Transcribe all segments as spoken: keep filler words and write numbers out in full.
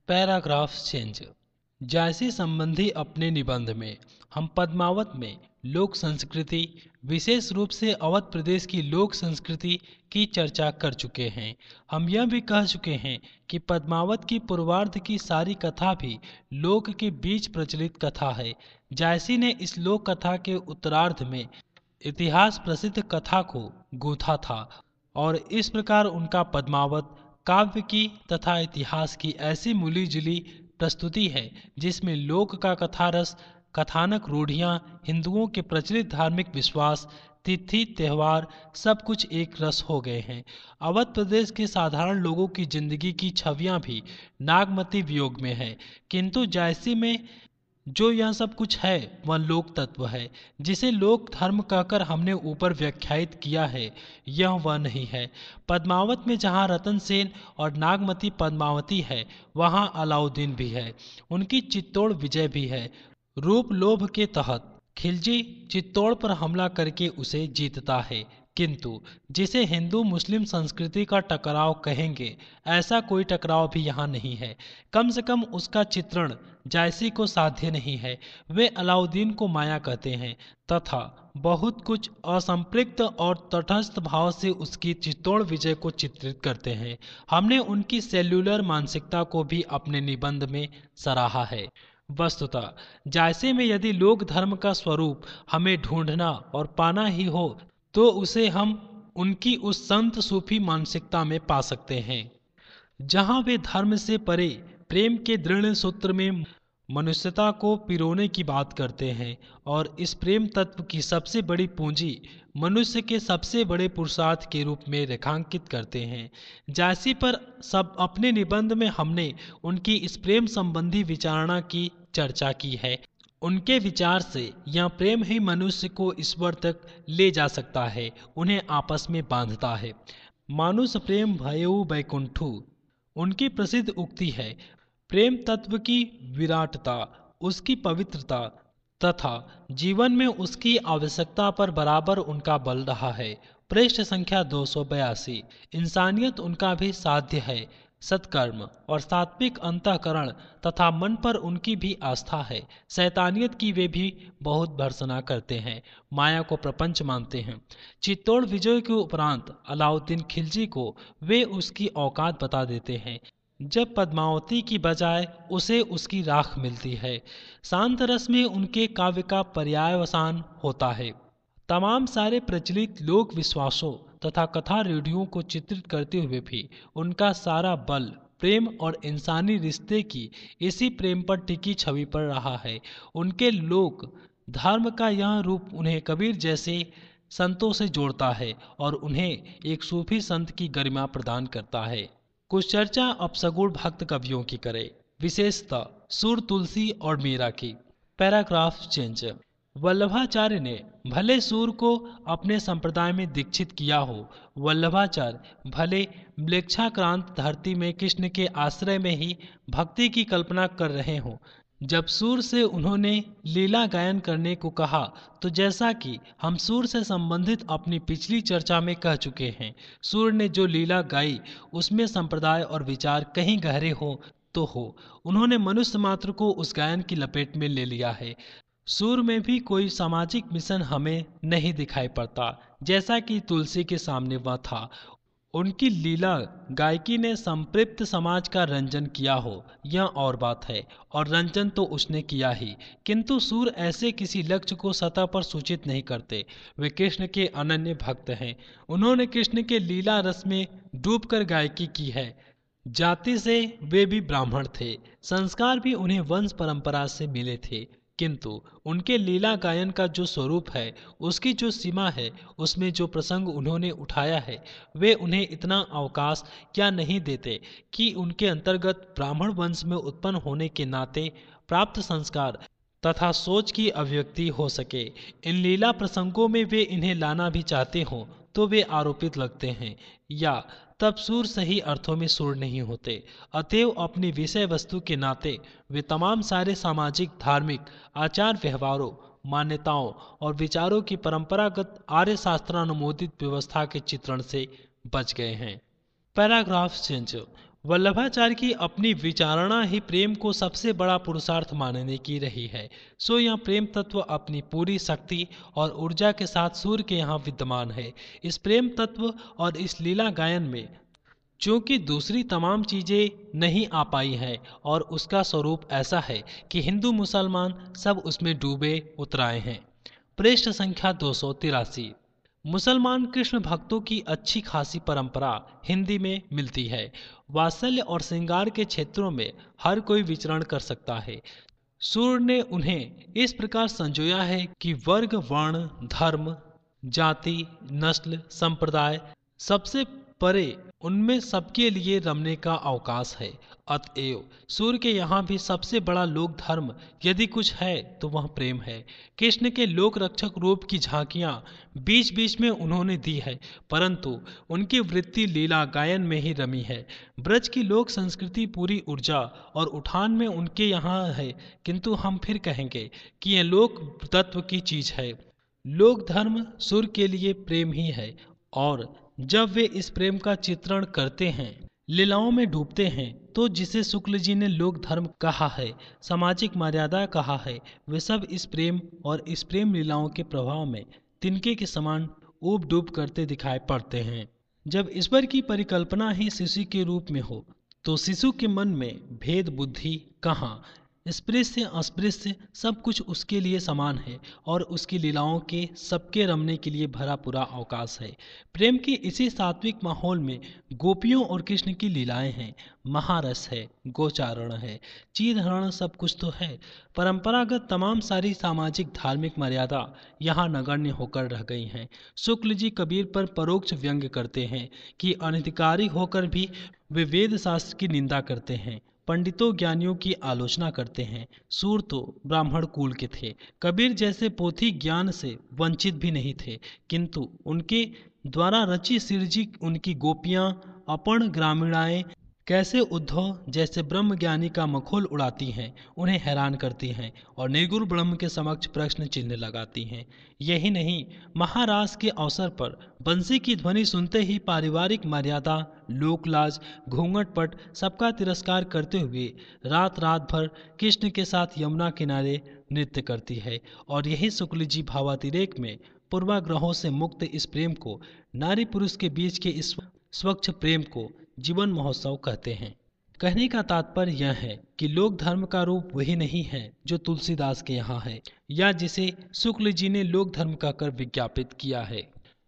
Paragraph change. जायसी संबंधी अपने निबंध में हम पद्मावत में लोक संस्कृति, विशेष रूप से अवध प्रदेश की लोक संस्कृति की चर्चा कर चुके हैं। हम यह भी कह चुके हैं कि पद्मावत की पूर्वार्ध की सारी कथा भी लोक के बीच प्रचलित कथा है। जायसी ने इस लोक कथा के उत्तरार्ध में इतिहास प्रसिद्ध कथा को गूंथा था और इस प्रकार उनका पद्मावत काव्य की तथा इतिहास की ऐसी मिली जुली प्रस्तुति है जिसमें लोक का कथा रस, कथानक रूढ़ियां, हिंदुओं के प्रचलित धार्मिक विश्वास, तिथि त्योहार सब कुछ एक रस हो गए हैं। अवध प्रदेश के साधारण लोगों की जिंदगी की छवियां भी नागमती वियोग में है, किंतु जायसी में जो यह सब कुछ है वह लोक तत्व है। जिसे लोक धर्म कहकर हमने ऊपर व्याख्यायित किया है, यह वह नहीं है। पद्मावत में जहाँ रतन सेन और नागमती पद्मावती है, वहाँ अलाउद्दीन भी है, उनकी चित्तौड़ विजय भी है। रूप लोभ के तहत खिलजी चित्तौड़ पर हमला करके उसे जीतता है, किंतु जिसे हिंदू मुस्लिम संस्कृति का टकराव कहेंगे, ऐसा कोई टकराव भी यहाँ नहीं है। कम से कम उसका चित्रण जायसी को साध्य नहीं है। वे अलाउद्दीन को माया कहते हैं तथा बहुत कुछ असंपृक्त और तटस्थ भाव से उसकी चित्तौड़ विजय को चित्रित करते हैं। हमने उनकी सेल्युलर मानसिकता को भी अपने निबंध में सराहा है। वस्तुतः जायसे में यदि लोक धर्म का स्वरूप हमें ढूंढना और पाना ही हो तो उसे हम उनकी उस संत सूफी मानसिकता में पा सकते हैं जहां वे धर्म से परे प्रेम के दृढ़ सूत्र में मनुष्यता को पिरोने की बात करते हैं और इस प्रेम तत्व की सबसे बड़ी पूंजी मनुष्य के सबसे बड़े पुरुषार्थ के रूप में रेखांकित करते हैं। जायसी पर सब अपने निबंध में हमने उनकी इस प्रेम संबंधी विचारणा की चर्चा की है। उनके विचार से यह प्रेम ही मनुष्य को ईश्वर तक ले जा सकता है, उन्हें आपस में बांधता है। मानुष प्रेम भयऊ बैकुंठू उनकी प्रसिद्ध उक्ति है। प्रेम तत्व की विराटता, उसकी पवित्रता तथा जीवन में उसकी आवश्यकता पर बराबर उनका बल रहा है। पृष्ठ संख्या दो सौ बयासी। इंसानियत उनका भी साध्य है। सत्कर्म और सात्विक अंतःकरण तथा मन पर उनकी भी आस्था है। शैतानियत की वे भी बहुत भर्त्सना करते हैं, माया को प्रपंच मानते हैं। चित्तौड़ विजय के उपरांत अलाउद्दीन खिलजी को वे उसकी औकात बता देते हैं जब पद्मावती की बजाय उसे उसकी राख मिलती है। शांत रस में उनके काव्य का पर्यायवसान होता है। तमाम सारे प्रचलित लोक विश्वासों तथा कथा रूढ़ियों को चित्रित करते हुए भी उनका सारा बल प्रेम और इंसानी रिश्ते की इसी प्रेम पर टिकी छवि पर रहा है। उनके लोक धर्म का यह रूप उन्हें कबीर जैसे संतों से जोड़ता है और उन्हें एक सूफी संत की गरिमा प्रदान करता है। कुछ चर्चा अब सगुण भक्त कवियों की करें, विशेषतः सूर तुलसी और मीरा की। Paragraph change. वल्लभाचार्य ने भले सूर को अपने संप्रदाय में दीक्षित किया हो, वल्लभाचार्य भले म्लेच्छाक्रांत धरती में कृष्ण के आश्रय में ही भक्ति की कल्पना कर रहे हों, जब सूर से उन्होंने लीला गायन करने को कहा तो जैसा कि हम सूर से संबंधित अपनी पिछली चर्चा में कह चुके हैं, सूर ने जो लीला गाई उसमें संप्रदाय और विचार कहीं गहरे हो तो हो, उन्होंने मनुष्य मात्र को उस गायन की लपेट में ले लिया है। सूर में भी कोई सामाजिक मिशन हमें नहीं दिखाई पड़ता जैसा कि तुलसी के सामने वह था। उनकी लीला गायकी ने संपृक्त समाज का रंजन किया हो यह और बात है, और रंजन तो उसने किया ही, किंतु सूर ऐसे किसी लक्ष्य को सतह पर सूचित नहीं करते। वे कृष्ण के अनन्य भक्त हैं। उन्होंने कृष्ण के लीला रस में डूबकर गायकी की है। जाति से वे भी ब्राह्मण थे, संस्कार भी उन्हें वंश परंपरा से मिले थे, किंतु उनके लीला गायन का जो स्वरूप है, उसकी जो सीमा है, उसमें जो प्रसंग उन्होंने उठाया है, वे उन्हें इतना अवकाश क्या नहीं देते कि उनके अंतर्गत ब्राह्मण वंश में उत्पन्न होने के नाते प्राप्त संस्कार तथा सोच की अभिव्यक्ति हो सके। इन लीला प्रसंगों में वे इन्हें लाना भी चाहते हों तो वे आरोपित लगते हैं, या तब सूर सही अर्थों में सूर नहीं होते। अतएव अपनी विषय वस्तु के नाते वे तमाम सारे सामाजिक, धार्मिक आचार व्यवहारों, मान्यताओं और विचारों की परंपरागत आर्य शास्त्रानुमोदित व्यवस्था के चित्रण से बच गए हैं। Paragraph change. वल्लभाचार्य की अपनी विचारणा ही प्रेम को सबसे बड़ा पुरुषार्थ मानने की रही है। सो यह प्रेम तत्व अपनी पूरी शक्ति और ऊर्जा के साथ सूर्य के यहाँ विद्यमान है। इस प्रेम तत्व और इस लीला गायन में चूंकि दूसरी तमाम चीजें नहीं आ पाई हैं और उसका स्वरूप ऐसा है कि हिंदू मुसलमान सब उसमें डूबे उतराए हैं। पृष्ठ संख्या दो सौ तिरासी। मुसलमान कृष्ण भक्तों की अच्छी खासी परंपरा हिंदी में मिलती है। वात्सल्य और श्रृंगार के क्षेत्रों में हर कोई विचरण कर सकता है। सूर्य ने उन्हें इस प्रकार संजोया है कि वर्ग, वर्ण, धर्म, जाति, नस्ल, संप्रदाय सबसे परे उनमें सबके लिए रमने का अवकाश है। अतएव सूर्य के यहाँ भी सबसे बड़ा लोक धर्म यदि कुछ है तो वह प्रेम है। कृष्ण के लोक रक्षक रूप की झांकियां बीच बीच में उन्होंने दी है, परंतु उनकी वृत्ति लीला गायन में ही रमी है। ब्रज की लोक संस्कृति पूरी ऊर्जा और उठान में उनके यहाँ है, किंतु हम फिर कहेंगे कि यह लोक तत्व की चीज है। लोक धर्म सूर्य के लिए प्रेम ही है, और जब वे इस प्रेम का चित्रण करते हैं, लीलाओं में डूबते हैं, तो जिसे शुक्ल जी ने लोक धर्म कहा है, सामाजिक मर्यादा कहा है, वे सब इस प्रेम और इस प्रेम लीलाओं के प्रभाव में तिनके के समान ऊब डूब करते दिखाई पड़ते हैं। जब ईश्वर की परिकल्पना ही शिशु के रूप में हो, तो शिशु के मन में भेद बुद्धि कहाँ। स्पृश्य अस्पृश्य सब कुछ उसके लिए समान है और उसकी लीलाओं के सबके रमने के लिए भरा पूरा अवकाश है। प्रेम के इसी सात्विक माहौल में गोपियों और कृष्ण की लीलाएं हैं। महारस है, गोचारण है, चीरहरण सब कुछ तो है। परंपरागत तमाम सारी सामाजिक धार्मिक मर्यादा यहाँ नगण्य होकर रह गई हैं। शुक्ल जी कबीर पर परोक्ष व्यंग्य करते हैं कि अनधिकारी होकर भी वे वेद शास्त्र की निंदा करते हैं, पंडितों ज्ञानियों की आलोचना करते हैं। सूर तो ब्राह्मण कुल के थे, कबीर जैसे पोथी ज्ञान से वंचित भी नहीं थे, किंतु उनके द्वारा रची सिरजी उनकी गोपियां अपन ग्रामीणाएं कैसे उद्धव जैसे ब्रह्म ज्ञानी का मखौल उड़ाती हैं, उन्हें हैरान करती हैं और निर्गुण ब्रह्म के समक्ष प्रश्न चिन्ह लगाती हैं। यही नहीं, महारास के अवसर पर बंसी की ध्वनि सुनते ही पारिवारिक मर्यादा, लोकलाज, घूंघटपट सबका तिरस्कार करते हुए रात रात भर कृष्ण के साथ यमुना किनारे नृत्य करती है। और यही शुक्ल जी भावातिरेक में पूर्वाग्रहों से मुक्त इस प्रेम को, नारी पुरुष के बीच के इस स्वच्छ प्रेम को जीवन महोत्सव कहते हैं। कहने का तात्पर्य यह है कि लोक धर्म का रूप वही नहीं है जो तुलसीदास के यहाँ है, या जिसे शुक्ल जी ने लोक धर्म कहकर विज्ञापित किया है।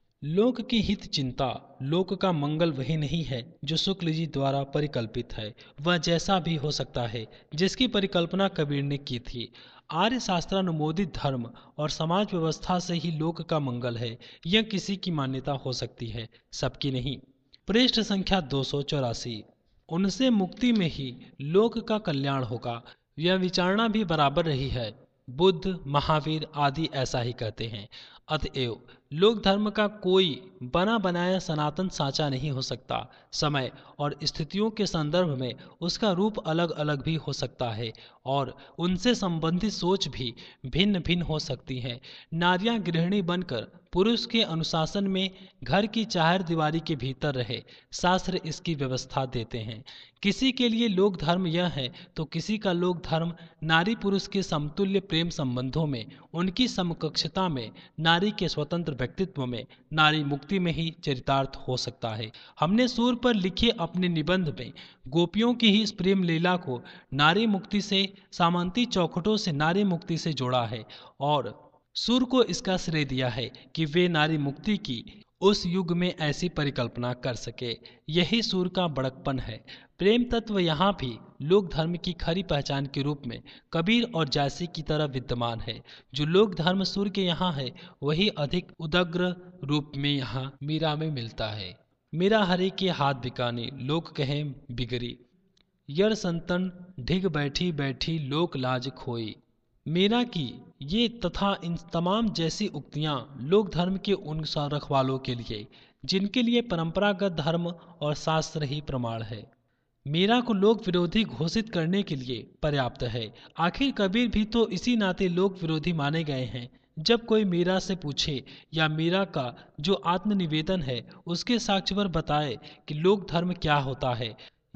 लोक की हित चिंता, लोक का मंगल वही नहीं है जो शुक्ल जी द्वारा परिकल्पित है। वह जैसा भी हो सकता है जिसकी परिकल्पना कबीर ने की थी। आर्य शास्त्रानुमोदित धर्म और समाज व्यवस्था से ही लोक का मंगल है, यह किसी की मान्यता हो सकती है, सबकी नहीं। पृष्ठ संख्या दो सौ चौरासी। उनसे मुक्ति में ही लोक का कल्याण होगा, यह विचारणा भी बराबर रही है। बुद्ध, महावीर आदि ऐसा ही कहते हैं। अतएव लोक धर्म का कोई बना बनाया सनातन साँचा नहीं हो सकता। समय और स्थितियों के संदर्भ में उसका रूप अलग अलग भी हो सकता है और उनसे संबंधित सोच भी भिन्न भिन्न हो सकती है। नारियां गृहिणी बनकर पुरुष के अनुशासन में घर की चार दीवारी के भीतर रहे, शास्त्र इसकी व्यवस्था देते हैं। किसी के लिए लोक धर्म यह है तो किसी का लोक धर्म नारी पुरुष के समतुल्य प्रेम संबंधों में, उनकी समकक्षता में, नारी के स्वतंत्र व्यक्तित्व में, नारी मुक्ति में ही चरितार्थ हो सकता है। हमने सूर्य पर लिखे अपने निबंध में गोपियों की ही इस प्रेम लीला को नारी मुक्ति से, सामंती चौखटों से नारी मुक्ति से जोड़ा है और सूर्य को इसका श्रेय दिया है कि वे नारी मुक्ति की उस युग में ऐसी परिकल्पना कर सके। यही सूर्य का बड़कपन है। प्रेम तत्व यहाँ भी लोक धर्म की खरी पहचान के रूप में कबीर और जायसी की तरह विद्यमान है। जो लोक धर्म सूर्य के यहाँ है वही अधिक उदग्र रूप में यहाँ मीरा में मिलता है। मीरा हरि के हाथ बिकाने लोक कहें बिगड़ी, यर संतन ढिग बैठी बैठी लोक लाज खोई। मीरा की ये तथा इन तमाम जैसी उक्तियां लोक धर्म के उन रखवालों के लिए जिनके लिए परंपरागत धर्म और शास्त्र ही प्रमाण है, मीरा को लोक विरोधी घोषित करने के लिए पर्याप्त है। आखिर कबीर भी तो इसी नाते लोक विरोधी माने गए हैं। जब कोई मीरा से पूछे या मीरा का जो आत्मनिवेदन है उसके साक्ष्य पर बताए कि लोक धर्म क्या होता है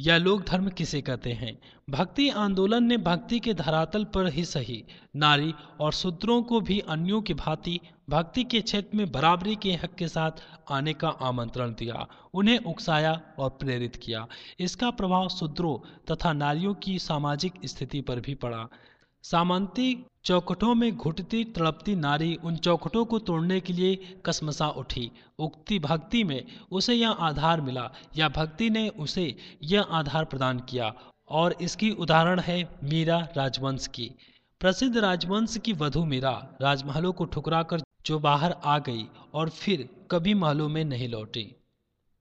या लोक धर्म किसे कहते हैं। भक्ति आंदोलन ने भक्ति के धरातल पर ही सही नारी और शूद्रों को भी अन्यों की भांति भक्ति के क्षेत्र में बराबरी के हक के साथ आने का आमंत्रण दिया, उन्हें उकसाया और प्रेरित किया। इसका प्रभाव शूद्रों तथा नारियों की सामाजिक स्थिति पर भी पड़ा। सामंती चौखटों में घुटती तड़पती नारी उन चौखटों को तोड़ने के लिए कसमसा उठी। उक्ति भक्ति में उसे यह आधार मिला या भक्ति ने उसे यह आधार प्रदान किया, और इसकी उदाहरण है मीरा राजवंश की। प्रसिद्ध राजवंश की वधू मीरा राजमहलों को ठुकराकर जो बाहर आ गई और फिर कभी महलों में नहीं लौटी।